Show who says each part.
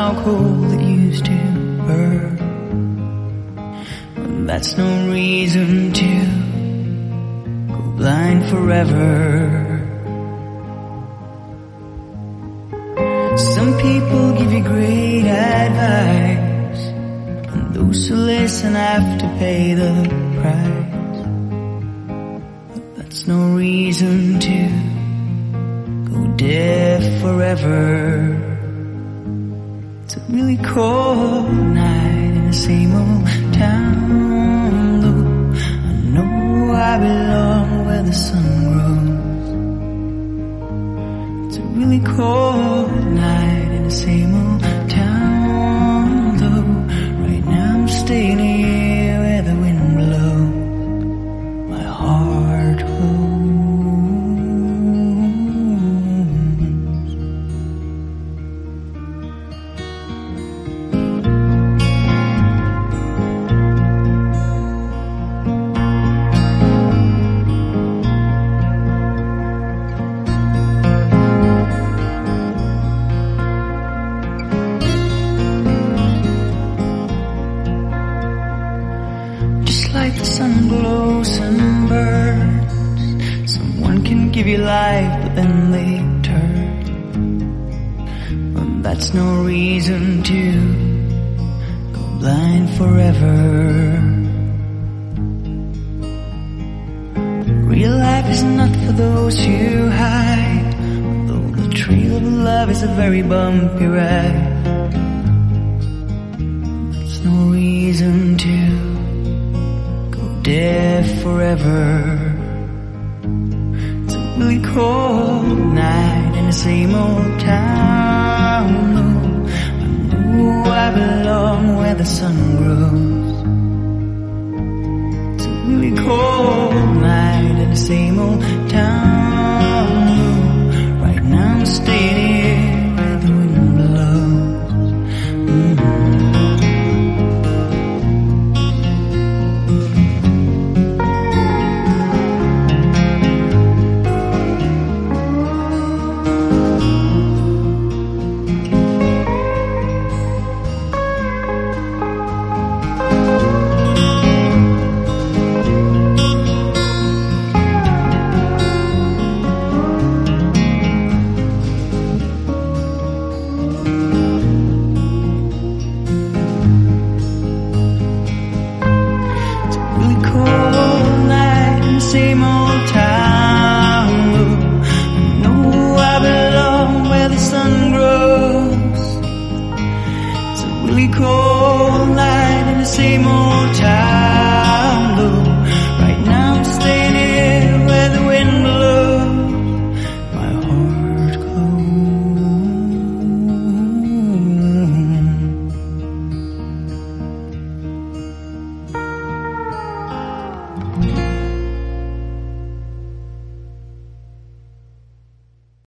Speaker 1: somehow cold that used to burn. But that's no reason to go blind forever. Some people give you great advice, and those who listen have to pay the price. But that's no reason to go deaf forever. It's a really cold night in the same old town, though I know I belong where the sun grows. It's a really cold night in the same old town, though right now I'm staying here where the wind blows. My heart holds. Like the sun glows and burns. Someone can give you life, but then they turn. But that's no reason to go blind forever. Real life is not for those who hide, although the trail of love is a very bumpy ride. That's no reason to deaf forever. It's a really cold night in the same old town, though I know I belong where the sun grows.